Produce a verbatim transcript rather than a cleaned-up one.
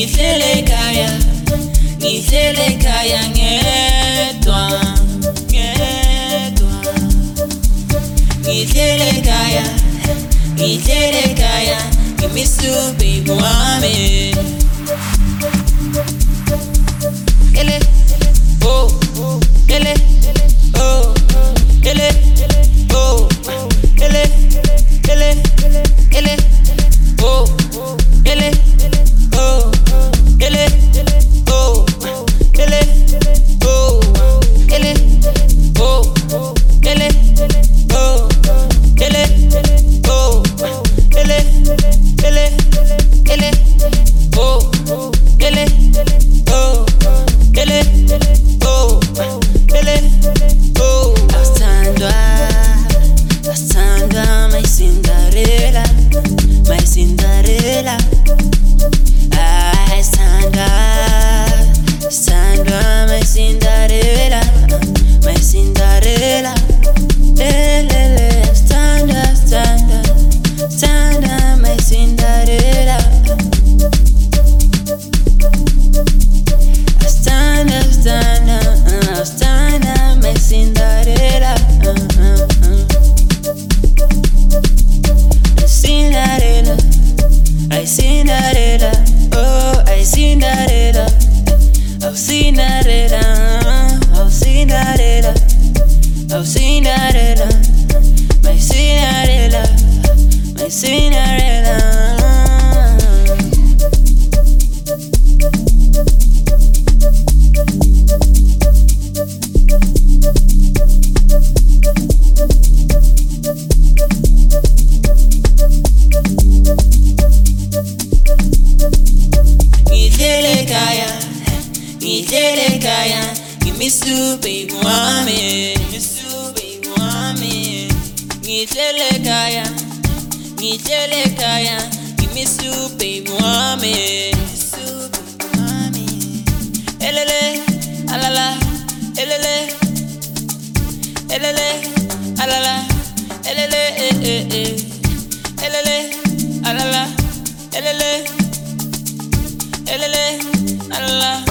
ngihlele kaya, ngihlele kaya ngedwa, ngedwa. Ngihlele kaya, ngihlele kaya, ngimiss you baby wami. Ele, oh, ele, oh, ele, oh, ele, ele, ele, oh, ele, oh, ele, oh, ele, oh, ele, oh, ele, oh, ele, oh, ele, ele, ele, oh, ele, oh, ele, oh, ele, oh. Asandwa, asandwa, my Cinderella, my Cinderella. I Sandra, Sandra, my Cinderella, my Cinderella. Lelele, Sandra, Sandra, Sandra, my Cinderella. Sandra, Sandra, uh, Sandra, my Cinderella. Uh, uh, uh. Cinderella, I Cinderella. Oh, I Cinderella, oh Cinderella, oh Cinderella, oh Cinderella, my Cinderella, my Cinderella. Ngihlele kaya, ngihlele kaya, ngimiss you baby wami, miss you baby wami. Ngihlele kaya, ngihlele kaya, ngimiss you baby wami, miss you baby wami. Elele, alala, elele, elele, alala, elele, eh eh eh, elele, alala, elele. Elele, alala.